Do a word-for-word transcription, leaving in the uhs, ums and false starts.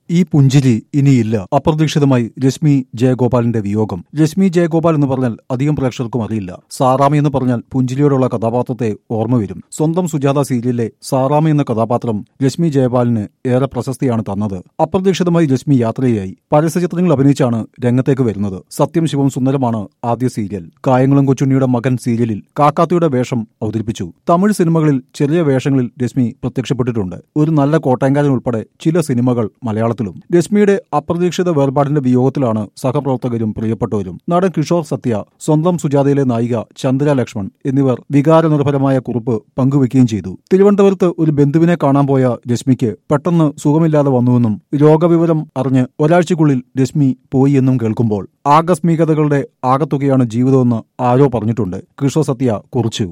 ഈ പുഞ്ചിരി ഇനിയില്ല. അപ്രതീക്ഷിതമായി രശ്മി ജയഗോപാലിന്റെ വിയോഗം. രശ്മി ജയഗോപാൽ എന്ന് പറഞ്ഞാൽ അധികം പ്രേക്ഷകർക്കും അറിയില്ല. സാറാമി എന്ന് പറഞ്ഞാൽ പുഞ്ചിരിയോടുള്ള കഥാപാത്രത്തെ ഓർമ്മ വരും. സ്വന്തം സുജാത സീരിയലിലെ സാറാമി എന്ന കഥാപാത്രം രശ്മി ജയപാലിന് ഏറെ പ്രശസ്തിയാണ് തന്നത്. അപ്രതീക്ഷിതമായി രശ്മി യാത്രയായി. പരസ്യചിത്രങ്ങൾ അഭിനയിച്ചാണ് രംഗത്തേക്ക് വരുന്നത്. സത്യം ശിവം സുന്ദരമാണ് ആദ്യ സീരിയൽ. കായംകുളം കൊച്ചുണ്ണിയുടെ മകൻ സീരിയലിൽ കാക്കാത്തിയുടെ വേഷം അവതരിപ്പിച്ചു. തമിഴ് സിനിമകളിൽ ചെറിയ വേഷങ്ങളിൽ രശ്മി പ്രത്യക്ഷപ്പെട്ടിട്ടുണ്ട്. ഒരു നല്ല കോട്ടയംകാരൻ ഉൾപ്പെടെ ചില സിനിമകൾ മലയാളത്തിലും. രശ്മിയുടെ അപ്രതീക്ഷിത വേർപാടിന്റെ വിയോഗത്തിലാണ് സഹപ്രവർത്തകരും പ്രിയപ്പെട്ടവരും. നടൻ കിഷോർ സത്യ, സ്വന്തം സുജാതയിലെ നായിക ചന്ദ്ര ലക്ഷ്മൺ എന്നിവർ വികാരനിർഭരമായ കുറിപ്പ് പങ്കുവെക്കുകയും ചെയ്തു. തിരുവനന്തപുരത്ത് ഒരു ബന്ധുവിനെ കാണാൻ പോയ രശ്മിക്ക് പെട്ടെന്ന് സുഖമില്ലാതെ വന്നുവെന്നും രോഗവിവരം അറിഞ്ഞ് ഒരാഴ്ചക്കുള്ളിൽ രശ്മി പോയി എന്നും കേൾക്കുമ്പോൾ ആകസ്മികതകളുടെ ആകത്തുകയാണ് ജീവിതമെന്ന് ആരോ പറഞ്ഞിട്ടുണ്ട്. കിഷോർ സത്യ കുറിച്ചു.